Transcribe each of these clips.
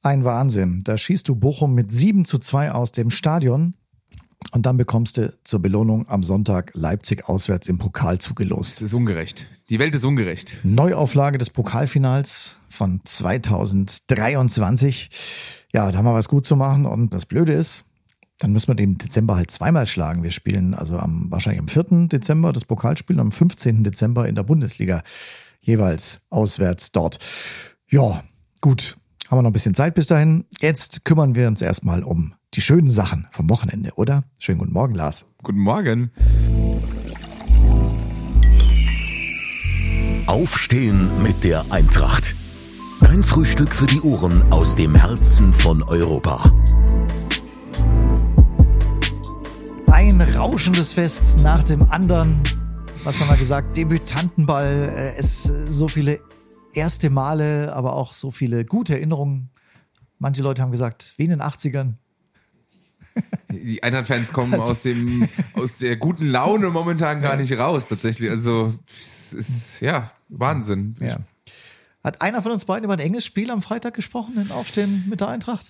Ein Wahnsinn. Da schießt du Bochum mit 7:2 aus dem Stadion. Und dann bekommst du zur Belohnung am Sonntag Leipzig auswärts im Pokal zugelost. Das ist ungerecht. Die Welt ist ungerecht. Neuauflage des Pokalfinals von 2023. Ja, da haben wir was gut zu machen. Und das Blöde ist, dann müssen wir den Dezember halt zweimal schlagen. Wir spielen also wahrscheinlich am 4. Dezember das Pokalspiel und am 15. Dezember in der Bundesliga jeweils auswärts dort. Ja, gut. Haben wir noch ein bisschen Zeit bis dahin. Jetzt kümmern wir uns erstmal um die schönen Sachen vom Wochenende, oder? Schönen guten Morgen, Lars. Guten Morgen. Aufstehen mit der Eintracht. Dein Frühstück für die Ohren aus dem Herzen von Europa. Ein rauschendes Fest nach dem anderen. Was haben wir gesagt? Debütantenball. Es so viele erste Male, aber auch so viele gute Erinnerungen. Manche Leute haben gesagt, wie in den 80ern. Die Eintracht-Fans kommen aus der guten Laune momentan gar nicht raus, tatsächlich. Also, es ist, ja, Wahnsinn. Ja. Hat einer von uns beiden über ein enges Spiel am Freitag gesprochen, in Aufstehen mit der Eintracht?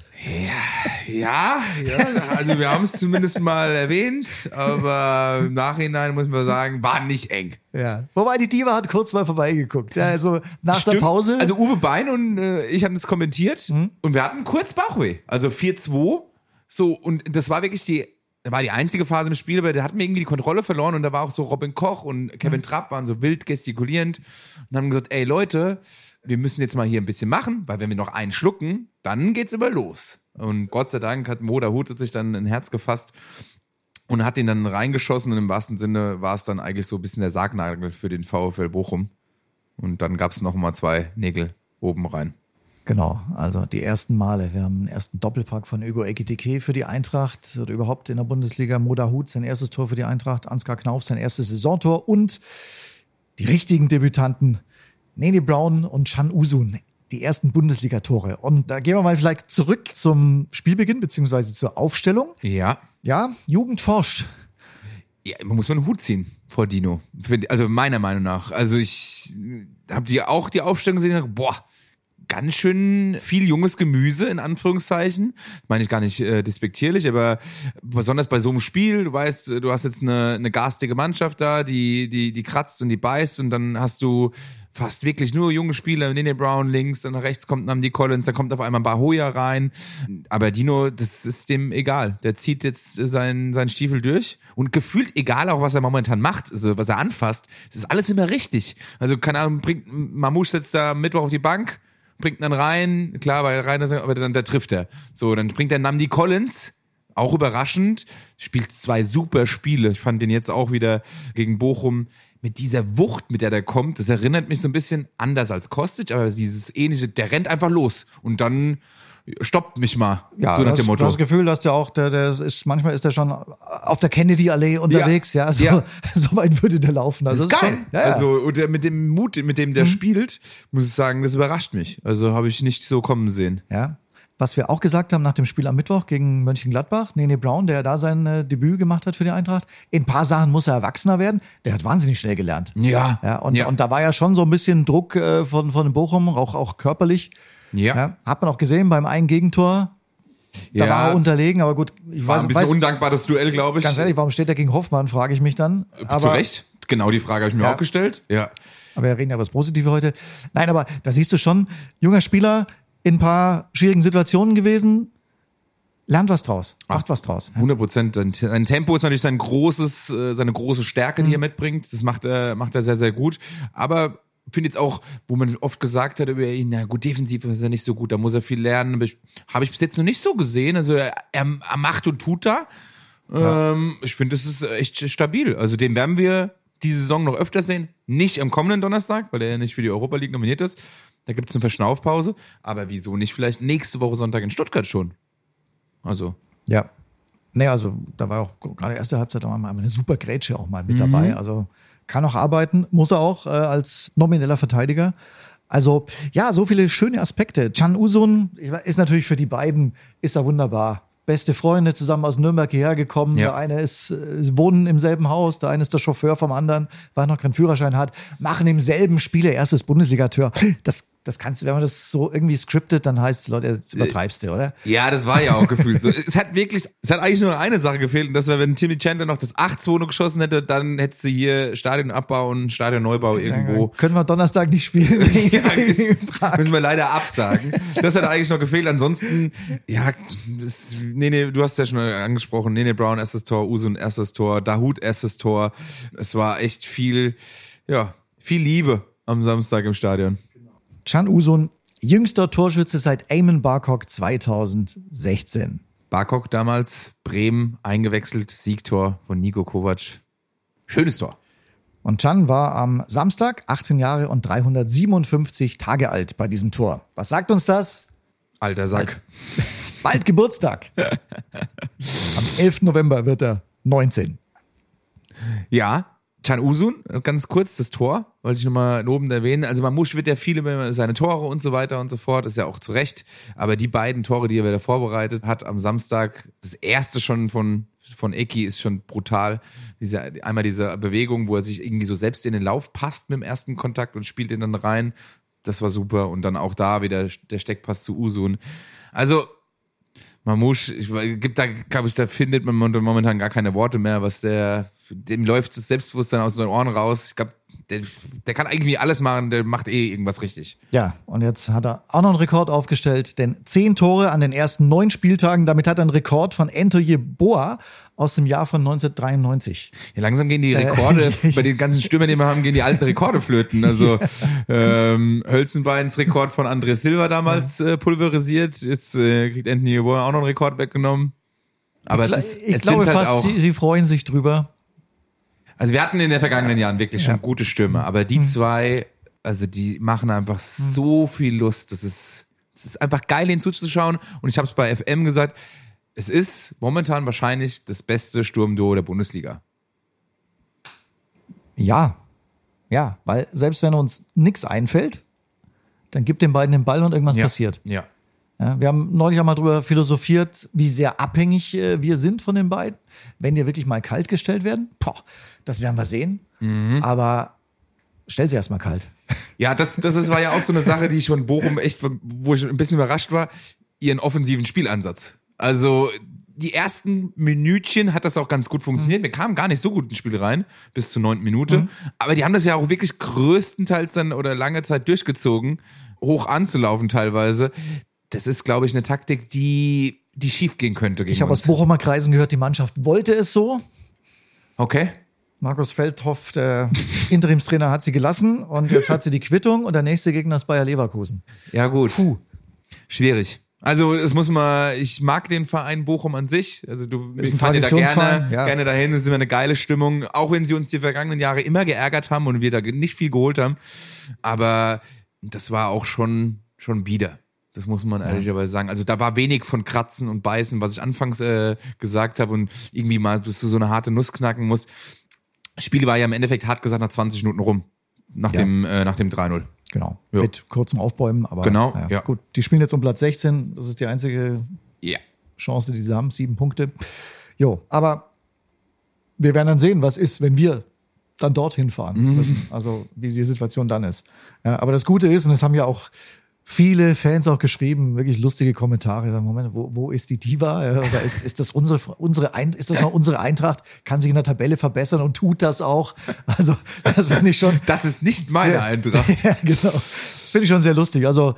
Ja, also wir haben es zumindest mal erwähnt, aber im Nachhinein muss man sagen, war nicht eng. Ja. Wobei die Diva hat kurz mal vorbeigeguckt. Ja, also nach der Pause. Also Uwe Bein und ich haben das kommentiert und wir hatten kurz Bauchweh. Also 4-2. So, und das war wirklich die einzige Phase im Spiel, aber da hatten wir irgendwie die Kontrolle verloren und da war auch so Robin Koch und Kevin Trapp waren so wild gestikulierend und haben gesagt, ey Leute, wir müssen jetzt mal hier ein bisschen machen, weil wenn wir noch einen schlucken, dann geht's immer los. Und Gott sei Dank hat Mo Dahut sich dann ein Herz gefasst und hat den dann reingeschossen und im wahrsten Sinne war es dann eigentlich so ein bisschen der Sargnagel für den VfL Bochum. Und dann gab's noch mal 2 Nägel oben rein. Genau, also die ersten Male. Wir haben einen ersten Doppelpack von Hugo Ekitike für die Eintracht oder überhaupt in der Bundesliga. Mo Dahut, sein erstes Tor für die Eintracht. Ansgar Knauf, sein erstes Saisontor. Und die richtigen Debütanten Nene Brown und Can Uzun, die ersten Bundesliga-Tore. Und da gehen wir mal vielleicht zurück zum Spielbeginn beziehungsweise zur Aufstellung. Ja. Ja, Jugend forscht. Ja, man muss einen Hut ziehen vor Dino. Also meiner Meinung nach. Also ich habe die Aufstellung gesehen und dachte, boah, ganz schön viel junges Gemüse, in Anführungszeichen. Meine ich gar nicht despektierlich, aber besonders bei so einem Spiel, du weißt, du hast jetzt eine garstige Mannschaft da, die kratzt und die beißt und dann hast du fast wirklich nur junge Spieler, Nene Brown links, dann rechts kommt Namdi Collins, dann kommt auf einmal Bahoya rein. Aber Dino, das ist dem egal. Der zieht jetzt seinen Stiefel durch und gefühlt egal auch, was er momentan macht, also was er anfasst, es ist alles immer richtig. Also keine Ahnung, Mamouche sitzt da Mittwoch auf die Bank, bringt ihn dann rein, klar, weil rein, aber dann da trifft er. So, dann bringt er Namdi Collins, auch überraschend, spielt 2 super Spiele. Ich fand den jetzt auch wieder gegen Bochum mit dieser Wucht, mit der der kommt. Das erinnert mich so ein bisschen anders als Kostic, aber dieses ähnliche, der rennt einfach los und dann stoppt mich mal, ja, so nach dem Motto. Du hast das Gefühl, dass der auch, manchmal ist der schon auf der Kennedy-Allee unterwegs, ja, so weit würde der laufen. Also das ist geil. Schon, Also und mit dem Mut, mit dem der spielt, muss ich sagen, das überrascht mich. Also habe ich nicht so kommen sehen. Ja. Was wir auch gesagt haben nach dem Spiel am Mittwoch gegen Mönchengladbach, Nene Brown, der da sein Debüt gemacht hat für die Eintracht, in ein paar Sachen muss er erwachsener werden. Der hat wahnsinnig schnell gelernt. Ja. Und da war ja schon so ein bisschen Druck von Bochum, auch körperlich. Ja. Hat man auch gesehen beim einen Gegentor. Da war er unterlegen, aber gut. War ein bisschen undankbar, das Duell, glaube ich. Ganz ehrlich, warum steht er gegen Hoffmann, frage ich mich dann. Zu Recht. Genau die Frage habe ich mir auch gestellt. Ja. Aber wir reden ja über das Positive heute. Nein, aber da siehst du schon, junger Spieler, in ein paar schwierigen Situationen gewesen, lernt was draus, macht was draus. 100%. Sein Tempo ist natürlich seine große Stärke, die er mitbringt. Das macht er sehr, sehr gut. Aber finde jetzt auch, wo man oft gesagt hat über ihn, na gut, defensiv ist er nicht so gut, da muss er viel lernen. Aber habe ich bis jetzt noch nicht so gesehen. Also er macht und tut da. Ja. Ich finde, das ist echt stabil. Also den werden wir diese Saison noch öfter sehen. Nicht am kommenden Donnerstag, weil er ja nicht für die Europa League nominiert ist. Da gibt es eine Verschnaufpause. Aber wieso nicht vielleicht nächste Woche Sonntag in Stuttgart schon? Also. Ja. Nee, also da war auch gerade erste Halbzeit auch mal eine super Grätsche auch mal mit dabei. Also kann auch arbeiten, muss er auch als nomineller Verteidiger. Also ja, so viele schöne Aspekte. Can Uzun ist natürlich für die beiden, ist er wunderbar. Beste Freunde zusammen aus Nürnberg hierher gekommen. Ja. Der eine wohnen im selben Haus, der eine ist der Chauffeur vom anderen, weil er noch keinen Führerschein hat, machen im selben Spiel ihr erstes Bundesligator. Das das kannst du, wenn man das so irgendwie scriptet, dann heißt es, Leute, jetzt übertreibst du, oder? Ja, das war ja auch gefühlt so. Es hat eigentlich nur eine Sache gefehlt, und das wäre, wenn Timmy Chandler noch das 8-2 noch geschossen hätte, dann hättest du hier Stadionabbau und Stadionneubau irgendwo. Können wir Donnerstag nicht spielen? Müssen wir leider absagen. Das hat eigentlich noch gefehlt. Ansonsten, ja, du hast ja schon angesprochen, Nene Brown erstes Tor, Usun erstes Tor, Dahoud erstes Tor. Es war echt viel Liebe am Samstag im Stadion. Can Usun, jüngster Torschütze seit Eamon Barkok 2016. Barkok damals, Bremen eingewechselt, Siegtor von Niko Kovac. Schönes Tor. Und Can war am Samstag 18 Jahre und 357 Tage alt bei diesem Tor. Was sagt uns das? Alter Sack. Bald Geburtstag. Am 11. November wird er 19. Ja, Can Usun, ganz kurz das Tor, wollte ich nochmal lobend erwähnen. Also Mamouche wird ja viele über seine Tore und so weiter und so fort, ist ja auch zu Recht. Aber die beiden Tore, die er wieder vorbereitet hat am Samstag, das erste schon von Eki ist schon brutal. Einmal diese Bewegung, wo er sich irgendwie so selbst in den Lauf passt mit dem ersten Kontakt und spielt den dann rein. Das war super. Und dann auch da wieder der Steckpass zu Usun. Also Mamouche, da findet man momentan gar keine Worte mehr, dem läuft das Selbstbewusstsein aus den Ohren raus. Ich glaube, der kann irgendwie alles machen, der macht irgendwas richtig. Ja, und jetzt hat er auch noch einen Rekord aufgestellt, denn 10 Tore an den ersten 9 Spieltagen, damit hat er einen Rekord von Antoine Boa aus dem Jahr von 1993. Ja, langsam gehen die Rekorde, bei den ganzen Stürmern, die wir haben, gehen die alten Rekorde flöten. Also Hölzenbeins Rekord von André Silva damals pulverisiert, jetzt kriegt Anthony Boa auch noch einen Rekord weggenommen. Aber ich glaube fast, auch, sie freuen sich drüber. Also wir hatten in den vergangenen Jahren wirklich schon gute Stürmer, aber die zwei, also die machen einfach so viel Lust. Das ist einfach geil, ihnen zuzuschauen. Und ich habe es bei FM gesagt, es ist momentan wahrscheinlich das beste Sturmduo der Bundesliga. Ja, weil selbst wenn uns nichts einfällt, dann gibt den beiden den Ball und irgendwas passiert. Ja. Ja, wir haben neulich auch mal drüber philosophiert, wie sehr abhängig wir sind von den beiden. Wenn die wirklich mal kalt gestellt werden, das werden wir sehen. Aber stell sie erstmal kalt. Ja, war ja auch so eine Sache, die ich von Bochum wo ich ein bisschen überrascht war, ihren offensiven Spielansatz. Also die ersten Minütchen hat das auch ganz gut funktioniert. Wir kamen gar nicht so gut ins Spiel rein, bis zur 9. Minute. Aber die haben das ja auch wirklich größtenteils dann oder lange Zeit durchgezogen, hoch anzulaufen teilweise. Das ist, glaube ich, eine Taktik, die schief gehen könnte. Ich habe aus Bochumer Kreisen gehört, die Mannschaft wollte es so. Okay. Markus Feldhoff, der Interimstrainer, hat sie gelassen und jetzt hat sie die Quittung und der nächste Gegner ist Bayer Leverkusen. Ja gut. Schwierig. Also ich mag den Verein Bochum an sich. Also ich fahre da gerne dahin. Es ist immer eine geile Stimmung, auch wenn sie uns die vergangenen Jahre immer geärgert haben und wir da nicht viel geholt haben. Aber das war auch schon bieder. Das muss man ehrlicherweise sagen. Also da war wenig von Kratzen und Beißen, was ich anfangs gesagt habe und irgendwie mal, bis du so eine harte Nuss knacken musst. Das Spiel war ja im Endeffekt, hart gesagt, nach 20 Minuten rum. Nach dem 3-0. Genau. Ja. Mit kurzem Aufbäumen. Aber gut, die spielen jetzt um Platz 16. Das ist die einzige Chance, die sie haben. 7 Punkte. Aber wir werden dann sehen, was ist, wenn wir dann dorthin fahren müssen. Also wie die Situation dann ist. Ja, aber das Gute ist, und das haben ja auch viele Fans auch geschrieben, wirklich lustige Kommentare. Sagen, Moment, wo ist die Diva? Oder ist das ist das noch unsere Eintracht? Kann sich in der Tabelle verbessern und tut das auch? Also, das finde ich schon. Das ist nicht meine Eintracht. Ja, genau. Das finde ich schon sehr lustig. Also,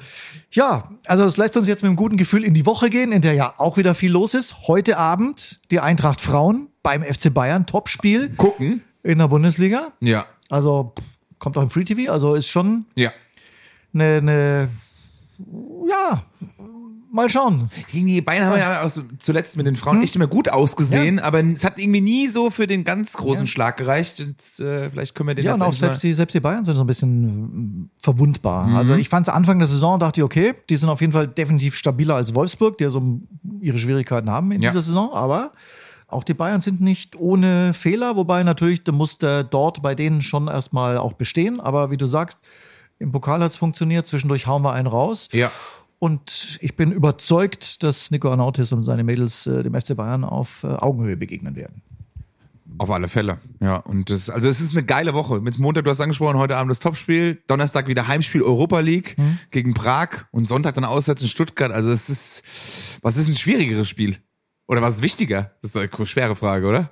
das lässt uns jetzt mit einem guten Gefühl in die Woche gehen, in der ja auch wieder viel los ist. Heute Abend die Eintracht Frauen beim FC Bayern. Topspiel. Gucken. In der Bundesliga. Ja. Also, kommt auch im Free TV. Also, ist schon eine mal schauen. Die Bayern haben ja auch zuletzt mit den Frauen echt immer gut ausgesehen, aber es hat irgendwie nie so für den ganz großen Schlag gereicht. Jetzt, vielleicht können wir den und auch selbst die Bayern sind so ein bisschen verwundbar. Also ich fand Anfang der Saison, dachte ich, okay, die sind auf jeden Fall definitiv stabiler als Wolfsburg, die ja so ihre Schwierigkeiten haben in dieser Saison, aber auch die Bayern sind nicht ohne Fehler, wobei natürlich der Muster dort bei denen schon erstmal auch bestehen, aber wie du sagst, im Pokal hat es funktioniert, zwischendurch hauen wir einen raus. Ja. Und ich bin überzeugt, dass Nico Arnautis und seine Mädels dem FC Bayern auf Augenhöhe begegnen werden. Auf alle Fälle, ja. Und es ist eine geile Woche. Mit Montag, du hast angesprochen, heute Abend das Topspiel, Donnerstag wieder Heimspiel Europa League gegen Prag und Sonntag dann auswärts in Stuttgart. Also was ist ein schwierigeres Spiel? Oder was ist wichtiger? Das ist eine schwere Frage, oder?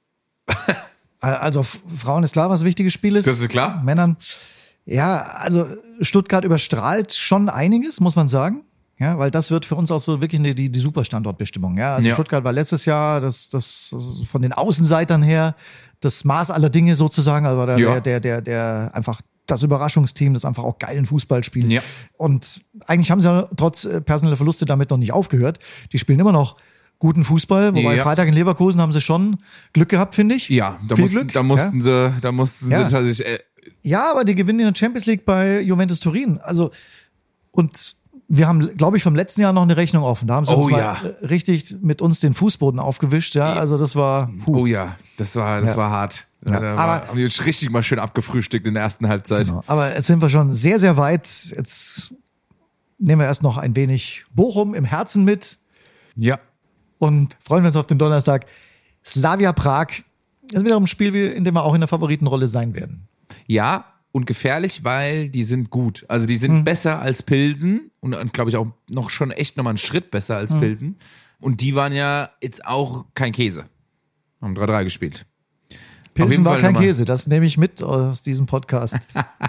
Also Frauen ist klar, was ein wichtiges Spiel ist. Das ist klar. Männern, ja, also Stuttgart überstrahlt schon einiges, muss man sagen. Ja, weil das wird für uns auch so wirklich die Superstandortbestimmung. Ja, also Stuttgart war letztes Jahr das von den Außenseitern her das Maß aller Dinge sozusagen. Also der einfach das Überraschungsteam, das einfach auch geilen Fußball spielt. Ja. Und eigentlich haben sie ja trotz personeller Verluste damit noch nicht aufgehört. Die spielen immer noch guten Fußball, wobei Freitag in Leverkusen haben sie schon Glück gehabt, finde ich. Ja, da mussten sie tatsächlich. Ja, aber die gewinnen in der Champions League bei Juventus Turin. Und wir haben, glaube ich, vom letzten Jahr noch eine Rechnung offen. Da haben sie uns mal richtig mit uns den Fußboden aufgewischt. Ja, also das war. Oh ja, das war hart. Ja. Aber haben die uns richtig mal schön abgefrühstückt in der ersten Halbzeit. Genau. Aber jetzt sind wir schon sehr, sehr weit. Jetzt nehmen wir erst noch ein wenig Bochum im Herzen mit. Ja. Und freuen wir uns auf den Donnerstag. Slavia Prag ist wiederum ein Spiel, in dem wir auch in der Favoritenrolle sein werden. Ja, und gefährlich, weil die sind gut. Also die sind besser als Pilsen und glaube ich auch noch schon echt nochmal einen Schritt besser als Pilsen. Und die waren ja jetzt auch kein Käse. Haben 3-3 gespielt. Pilsen war kein Käse, das nehme ich mit aus diesem Podcast.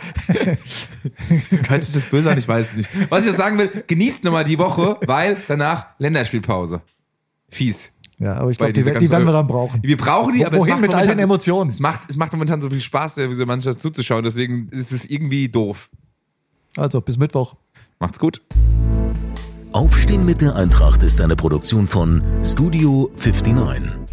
Hört sich das böse an? Ich weiß es nicht. Was ich auch sagen will, genießt nochmal die Woche, weil danach Länderspielpause. Fies. Ja, aber ich glaube, die werden wir dann brauchen. Wir brauchen die, aber es macht mit all den Emotionen. Es macht momentan so viel Spaß, dieser Mannschaft zuzuschauen, deswegen ist es irgendwie doof. Also, bis Mittwoch. Macht's gut. Aufstehen mit der Eintracht ist eine Produktion von Studio 59.